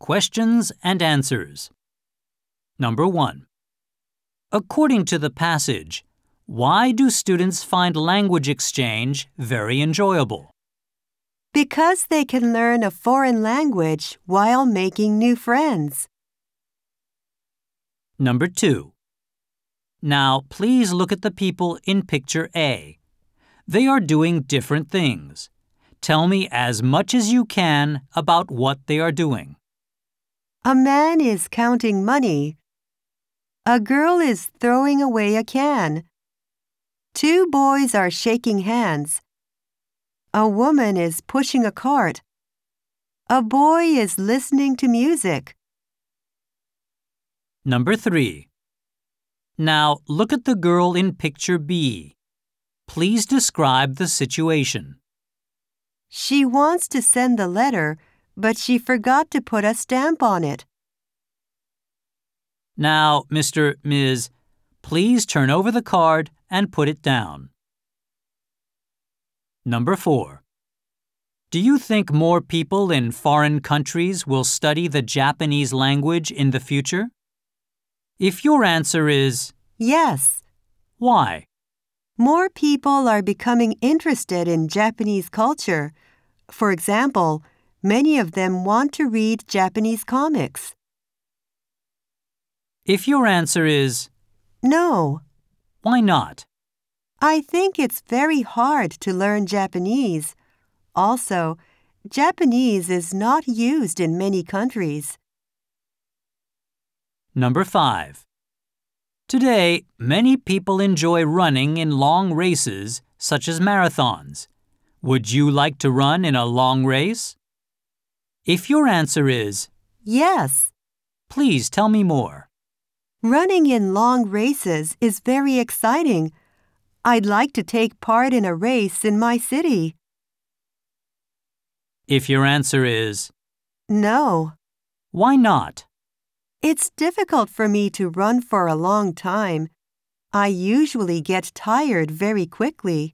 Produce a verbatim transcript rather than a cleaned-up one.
Questions and answers. Number one. According to the passage, why do students find language exchange very enjoyable? Because they can learn a foreign language while making new friends. Number two. Now, please look at the people in picture A. They are doing different things. Tell me as much as you can about what they are doing. A man is counting money. A girl is throwing away a can. Two boys are shaking hands. A woman is pushing a cart. A boy is listening to music. Number three. Now, look at the girl in picture B. Please describe the situation. She wants to send the letter, but she forgot to put a stamp on it. Now, Mister Miz, please turn over the card and put it down. Number four. Do you think more people in foreign countries will study the Japanese language in the future? If your answer is Yes. why? More people are becoming interested in Japanese culture. For example, many of them want to read Japanese comics. If your answer is No. why not? I think it's very hard to learn Japanese. Also, Japanese is not used in many countries. Number five. Today, many people enjoy running in long races, such as marathons. Would you like to run in a long race? If your answer is Yes. please tell me more. Running in long races is very exciting. I'd like to take part in a race in my city. If your answer is No. why not? It's difficult for me to run for a long time. I usually get tired very quickly.